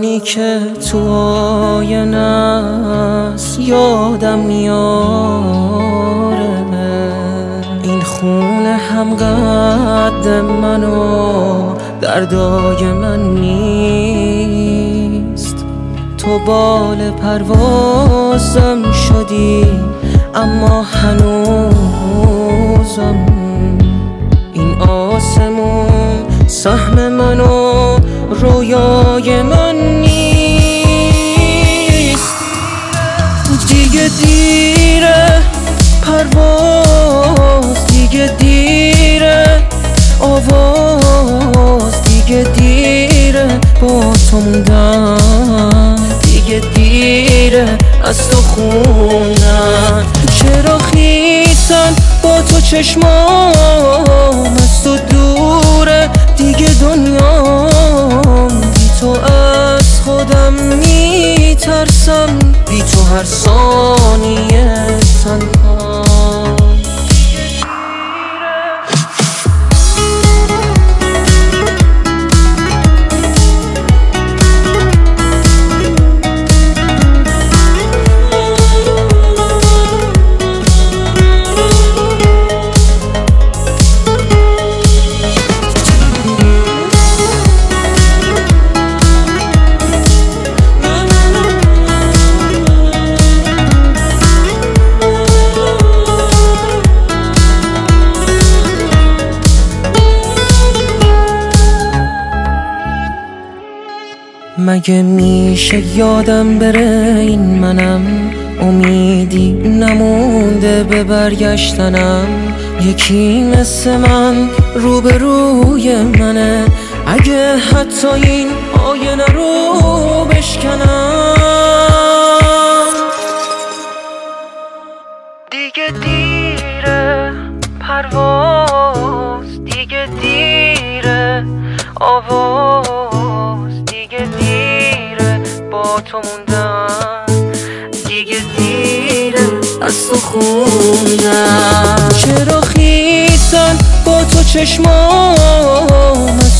زمانی که تو آینه است یادم میاره این خونه هم قد منو دردای من نیست. تو بال پروازم شدی اما هنوزم این آسمون سهم منو رویای من نیست. دیگه دیره پرواز، دیگه دیره آواز، دیگه دیره با تو موندن، دیگه دیره از تو خوندن. چرا خیسن با تو چشمام از تو دوره، دیگه دنیام بی تو از خودم میترسم، بی تو هر ثانیه تنها. مگه میشه یادم بره این منم، امیدی نمونده به برگشتنم. یکی مثل من روبروی منه، اگه حتی این آینه رو بشکنم. دیگه دیره پرواز، دیگه دیره آواز، دیگه دیره با تو موندن، دیگه دیره از تو خوندن. چرا خیسن با تو چشمام